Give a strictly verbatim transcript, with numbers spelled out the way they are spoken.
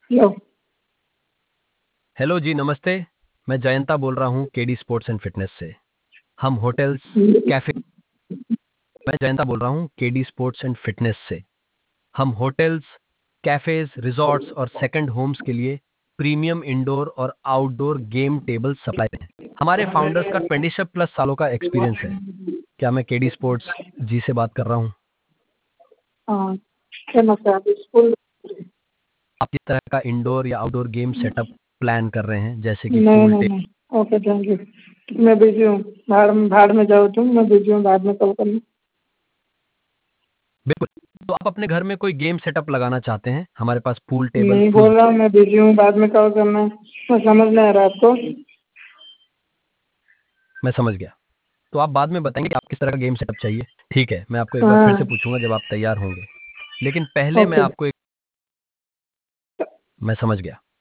Hello. Hello जी, नमस्ते। मैं जयंता बोल रहा हूँ केडी स्पोर्ट्स एंड फिटनेस से। हम होटल्स, कैफे मैं जयंता बोल रहा हूँ केडी स्पोर्ट्स एंड फिटनेस से। हम होटल्स, कैफेज, रिजॉर्ट्स और सेकंड होम्स के लिए प्रीमियम इंडोर और आउटडोर गेम टेबल सप्लाई करते हैं। हमारे फाउंडर्स का ट्वेंटी प्लस सालों का एक्सपीरियंस है। क्या मैं केडी स्पोर्ट्स जी से बात कर रहा हूँ? हाँ, फेमस है आप स्कूल। आप किस तरह का इंडोर या आउटडोर गेम सेटअप प्लान कर रहे हैं, जैसे कि नहीं पूल नहीं टेबल? नहीं। Okay, thank you. मैं बिजी हूँ। भाड़ में भाड़ में जाओ तुम, मैं बिजी हूँ, बाद में कॉल करना। बिल्कुल। तो आप अपने घर में कोई गेम सेटअप लगाना चाहते हैं? हमारे पास पूल टेबल, नहीं फुल। बोल रहा हूँ, मैं बिजी हूँ, बाद में कॉल करना। मैं समझ नहीं आ रहा आपको। मैं समझ गया। तो आप बाद में बताएंगे कि आप किस तरह का गेम सेटअप चाहिए। ठीक है, मैं आपको एक बार फिर से हाँ। पूछूंगा जब आप तैयार होंगे। लेकिन पहले मैं ओके। आपको एक मैं समझ गया।